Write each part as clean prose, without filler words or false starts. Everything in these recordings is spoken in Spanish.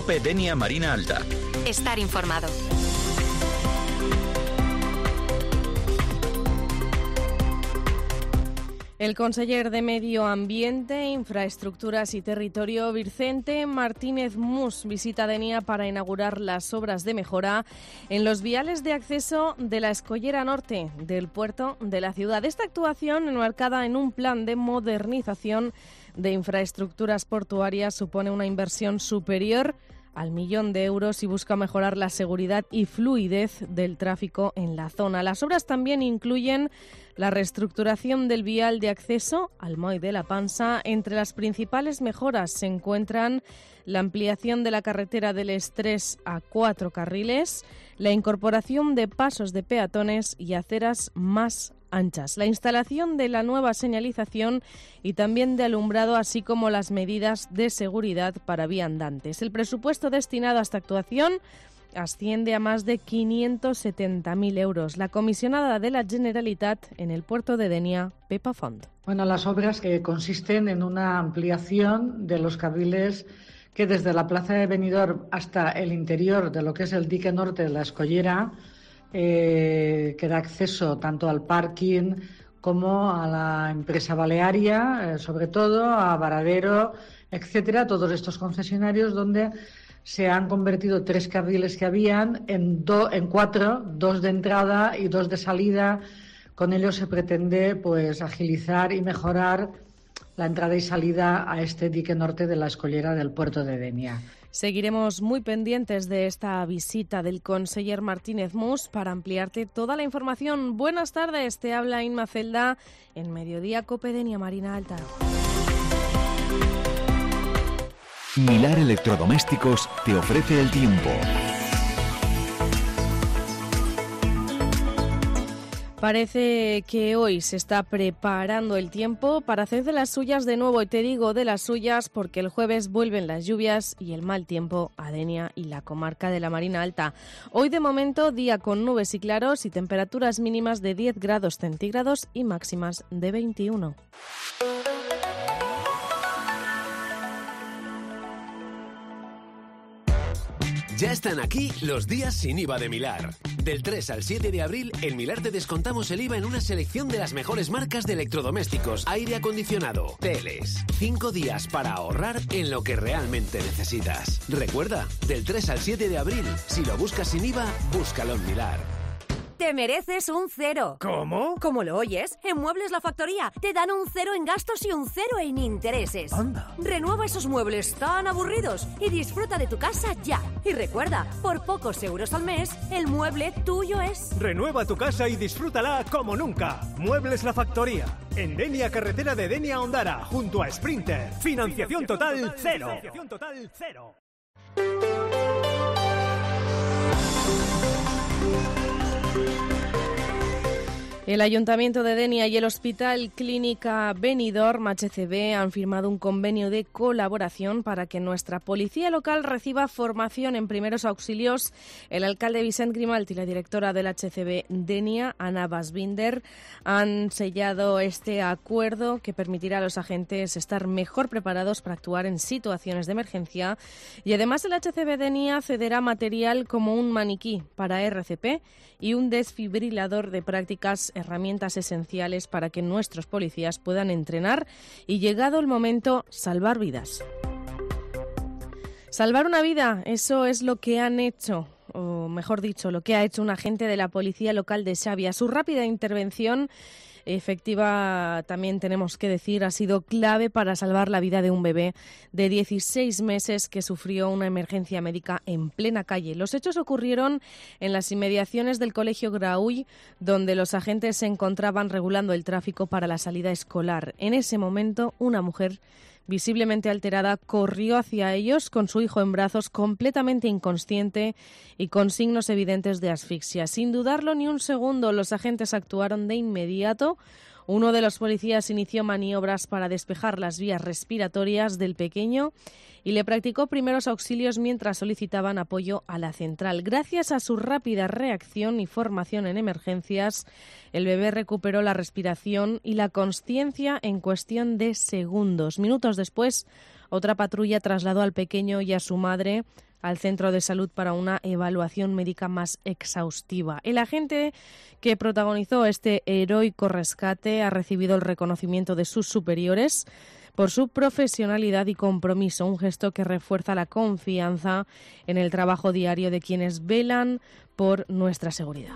COPE Denia Marina Alta. Estar informado. El conseller de Medio Ambiente, Infraestructuras y Territorio, Vicente Martínez Mus, visita Denia para inaugurar las obras de mejora en los viales de acceso de la escollera norte del puerto de la ciudad. Esta actuación, enmarcada en un plan de modernización de infraestructuras portuarias, supone una inversión superior al 1 millón de euros y busca mejorar la seguridad y fluidez del tráfico en la zona. Las obras también incluyen la reestructuración del vial de acceso al Moll de la Pansa. Entre las principales mejoras se encuentran la ampliación de la carretera del Estrés a 4 carriles, la incorporación de pasos de peatones y aceras más anchas, la instalación de la nueva señalización y también de alumbrado, así como las medidas de seguridad para viandantes. El presupuesto destinado a esta actuación asciende a más de 570.000 euros. La comisionada de la Generalitat en el puerto de Denia, Pepa Font. Bueno, las obras que consisten en una ampliación de los carriles que desde la plaza de Benidorm hasta el interior de lo que es el dique norte de la Escollera, que da acceso tanto al parking como a la empresa balearia, sobre todo a Varadero, etcétera, todos estos concesionarios donde se han convertido 3 carriles que habían en 4, 2 de entrada y 2 de salida. Con ello se pretende pues agilizar y mejorar la entrada y salida a este dique norte de la Escollera del puerto de Denia. Seguiremos muy pendientes de esta visita del conseller Martínez Mus para ampliarte toda la información. Buenas tardes, te habla Inma Celda en Mediodía COPE Denia Marina Alta. Milar Electrodomésticos te ofrece el tiempo. Parece que hoy se está preparando el tiempo para hacer de las suyas de nuevo, y te digo de las suyas porque el jueves vuelven las lluvias y el mal tiempo a Denia y la comarca de la Marina Alta. Hoy de momento día con nubes y claros y temperaturas mínimas de 10 grados centígrados y máximas de 21. Ya están aquí los días sin IVA de Milar. Del 3 al 7 de abril, en Milar te descontamos el IVA en una selección de las mejores marcas de electrodomésticos, aire acondicionado, teles. 5 días para ahorrar en lo que realmente necesitas. Recuerda, del 3 al 7 de abril, si lo buscas sin IVA, búscalo en Milar. Te mereces un 0. ¿Cómo? Como lo oyes, en Muebles La Factoría te dan un 0 en gastos y un 0 en intereses. Anda. Renueva esos muebles tan aburridos y disfruta de tu casa ya. Y recuerda, por pocos euros al mes, el mueble tuyo es. Renueva tu casa y disfrútala como nunca. Muebles La Factoría. En Denia, carretera de Denia a Ondara, junto a Sprinter. Financiación total 0. Financiación total 0. El Ayuntamiento de Denia y el Hospital Clínica Benidorm HCB han firmado un convenio de colaboración para que nuestra policía local reciba formación en primeros auxilios. El alcalde Vicent Grimalt y la directora del HCB Denia, Ana Basbinder, han sellado este acuerdo que permitirá a los agentes estar mejor preparados para actuar en situaciones de emergencia, y además el HCB Denia cederá material como un maniquí para RCP y un desfibrilador de prácticas, herramientas esenciales para que nuestros policías puedan entrenar y, llegado el momento, salvar vidas. Salvar una vida, eso es lo que han hecho, o mejor dicho, lo que ha hecho un agente de la policía local de Xavia. Su rápida intervención efectiva, también tenemos que decir, ha sido clave para salvar la vida de un bebé de 16 meses que sufrió una emergencia médica en plena calle. Los hechos ocurrieron en las inmediaciones del Colegio Graull, donde los agentes se encontraban regulando el tráfico para la salida escolar. En ese momento, una mujer visiblemente alterada corrió hacia ellos con su hijo en brazos, completamente inconsciente y con signos evidentes de asfixia. Sin dudarlo ni un segundo, los agentes actuaron de inmediato. Uno de los policías inició maniobras para despejar las vías respiratorias del pequeño y le practicó primeros auxilios mientras solicitaban apoyo a la central. Gracias a su rápida reacción y formación en emergencias, el bebé recuperó la respiración y la consciencia en cuestión de segundos. Minutos después, otra patrulla trasladó al pequeño y a su madre al centro de salud para una evaluación médica más exhaustiva. El agente que protagonizó este heroico rescate ha recibido el reconocimiento de sus superiores por su profesionalidad y compromiso, un gesto que refuerza la confianza en el trabajo diario de quienes velan por nuestra seguridad.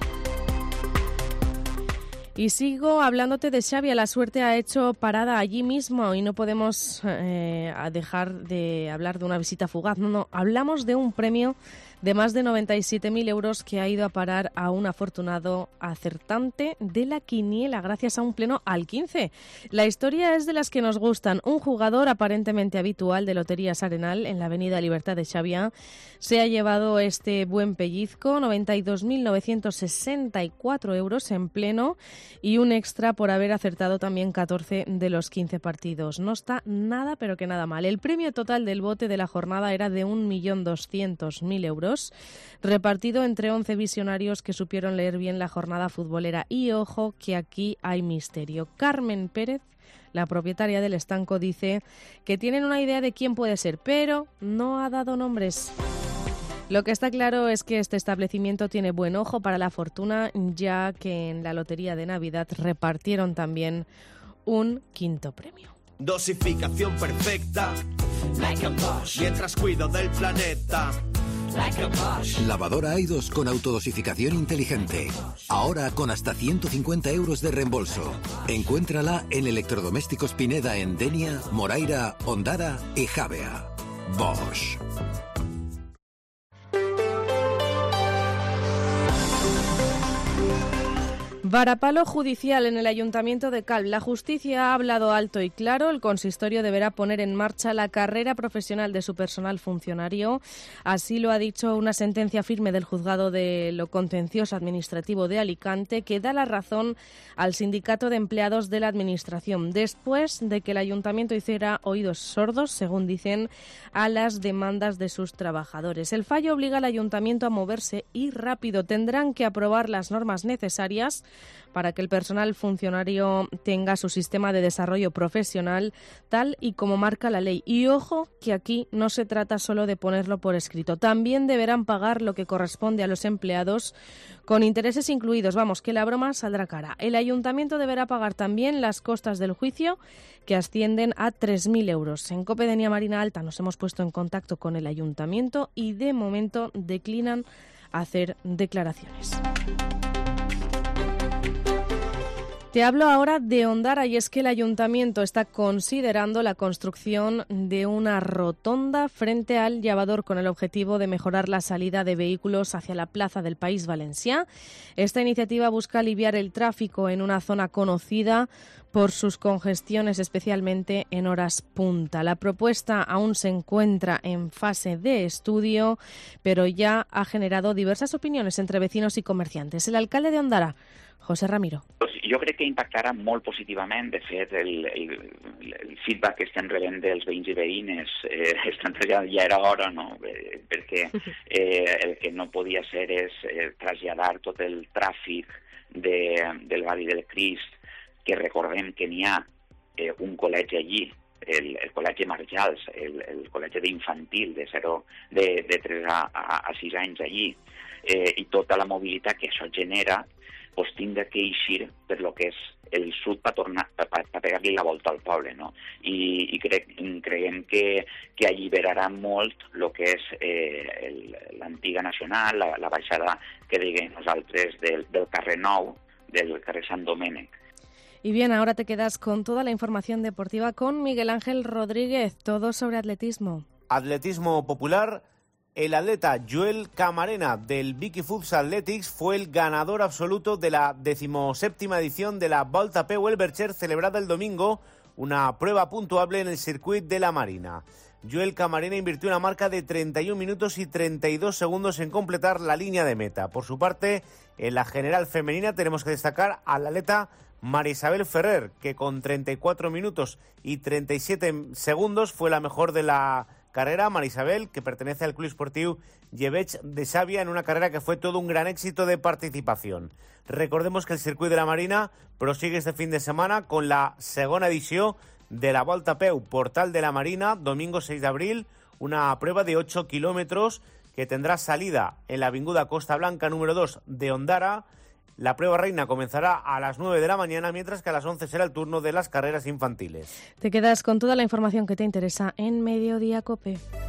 Y sigo hablándote de Xavi. La suerte ha hecho parada allí mismo y no podemos dejar de hablar de una visita fugaz. No, hablamos de un premio de más de 97.000 euros que ha ido a parar a un afortunado acertante de la quiniela gracias a un pleno al 15. La historia es de las que nos gustan. Un jugador aparentemente habitual de Loterías Arenal en la Avenida Libertad de Xavia se ha llevado este buen pellizco, 92.964 euros en pleno y un extra por haber acertado también 14 de los 15 partidos. No está nada, pero que nada mal. El premio total del bote de la jornada era de 1.200.000 euros, repartido entre 11 visionarios que supieron leer bien la jornada futbolera. Y ojo que aquí hay misterio. Carmen Pérez, la propietaria del estanco, dice que tienen una idea de quién puede ser, pero no ha dado nombres. Lo que está claro es que este establecimiento tiene buen ojo para la fortuna, ya que en la lotería de Navidad repartieron también un quinto premio. Dosificación perfecta, like a Bosch. Mientras cuido del planeta, like a Bosch. Lavadora Aidos con autodosificación inteligente. Ahora con hasta 150 euros de reembolso. Encuéntrala en Electrodomésticos Pineda en Denia, Moraira, Ondara y Javea. Bosch. Varapalo judicial en el Ayuntamiento de Calv. La justicia ha hablado alto y claro. El consistorio deberá poner en marcha la carrera profesional de su personal funcionario. Así lo ha dicho una sentencia firme del Juzgado de lo Contencioso Administrativo de Alicante, que da la razón al Sindicato de Empleados de la Administración, después de que el Ayuntamiento hiciera oídos sordos, según dicen, a las demandas de sus trabajadores. El fallo obliga al Ayuntamiento a moverse y rápido. Tendrán que aprobar las normas necesarias para que el personal funcionario tenga su sistema de desarrollo profesional tal y como marca la ley. Y ojo que aquí no se trata solo de ponerlo por escrito. También deberán pagar lo que corresponde a los empleados con intereses incluidos. Vamos, que la broma saldrá cara. El Ayuntamiento deberá pagar también las costas del juicio, que ascienden a 3.000 euros. En COPE Denia Marina Alta nos hemos puesto en contacto con el Ayuntamiento y de momento declinan hacer declaraciones. Te hablo ahora de Ondara y es que el Ayuntamiento está considerando la construcción de una rotonda frente al Llavador con el objetivo de mejorar la salida de vehículos hacia la plaza del País Valencià. Esta iniciativa busca aliviar el tráfico en una zona conocida por sus congestiones, especialmente en horas punta. La propuesta aún se encuentra en fase de estudio, pero ya ha generado diversas opiniones entre vecinos y comerciantes. El alcalde de Ondara, José Ramiro. Jo crec que impactarà molt positivament. De fet, el feedback que estem rebent dels veïns i veïnes ja era hora, no? Perquè el que no podia ser és traslladar tot el tràfic del barri del Crist, que recordem que n'hi ha un col·legi allí, el col·legi Marjals, el col·legi d'infantil de 3 a 6 anys allí, i tota la mobilitat que això genera, pues tindrà que eixir per lo que és el sud per pegar-li la volta al poble, no? I creiem que alliberarà molt el que és l'antiga nacional, la baixada que diguem nosaltres del carrer Nou, del carrer Sant Domènec. Y bien, ahora te quedas con toda la información deportiva con Miguel Ángel Rodríguez, todo sobre atletismo. Atletismo popular. El atleta Joel Camarena del Vicky Foods Athletics fue el ganador absoluto de la 17ª edición de la Volta a Peu Elbercher celebrada el domingo, una prueba puntuable en el circuit de la Marina. Joel Camarena invirtió una marca de 31 minutos y 32 segundos en completar la línea de meta. Por su parte, en la general femenina tenemos que destacar a la atleta María Isabel Ferrer, que con 34 minutos y 37 segundos fue la mejor de la carrera. María Isabel, que pertenece al Club Esportiu Llebeig de Xàbia, en una carrera que fue todo un gran éxito de participación. Recordemos que el circuit de la Marina prosigue este fin de semana con la segona edició de la Volta a Peu Portal de la Marina, domingo 6 d'abril, una prueba de 8 kilómetros que tendrá salida en la avinguda Costa Blanca número 2 de Ondara. La prueba reina comenzará a las 9 de la mañana, mientras que a las 11 será el turno de las carreras infantiles. Te quedas con toda la información que te interesa en Mediodía COPE.